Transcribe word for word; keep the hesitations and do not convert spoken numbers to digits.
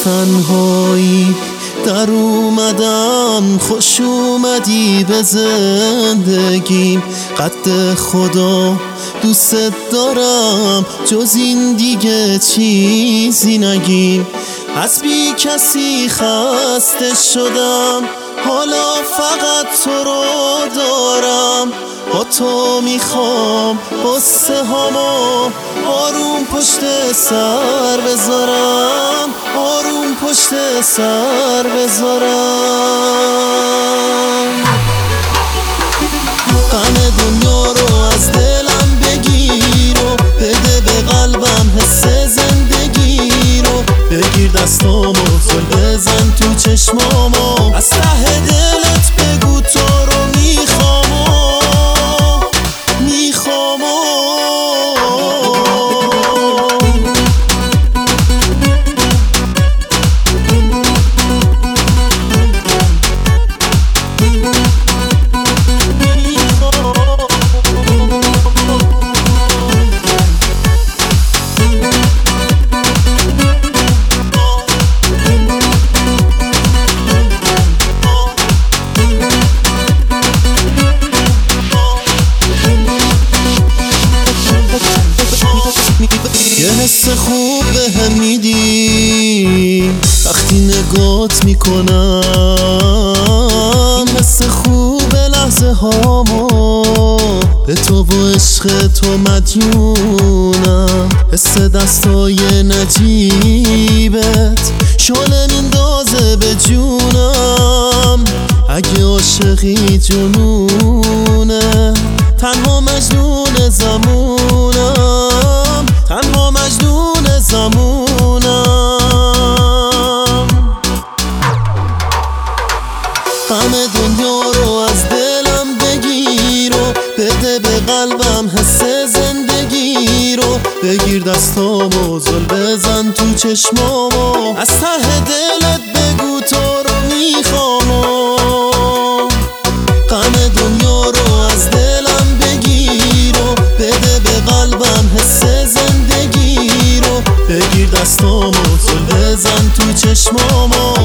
تنهایی در اومدم، خوش اومدی به زندگیم. قد خدا دوست دارم، جز این دیگه چیزی نگیم. از بی کسی خسته شدم، حالا فقط تو رو دارم. با تو میخوام قصه هامو آروم پشت سر بذارم، آروم پشت سر بذارم. غم دنیا رو از دلم بگیر و بده به قلبم حس زندگی رو. بگیر دستامو زل بزن تو چشمامو، از ته دلت بگو تو رو میخوام و میخوام و یه حس خوب بهم میدی وقتی نگات میکنم. حس خوب لحظه هامو به تو و عشق تو مدیونم. حس دستای نجیبت شعله میندازه به جونم. اگه عاشقی جنونه، تنها مجنون زمونم، تنها مجنون زمونم. غم دنیا رو از دلم بگیر و بده به قلبم حس زندگی رو. بگیر دستامو زل بزن تو چشمامو، از ته دلت بگو تو رو میخوام و غم دنیا رو از دلم بگیر و بده به قلبم حس زندگی رو. بگیر دستامو زل بزن تو چشمامو،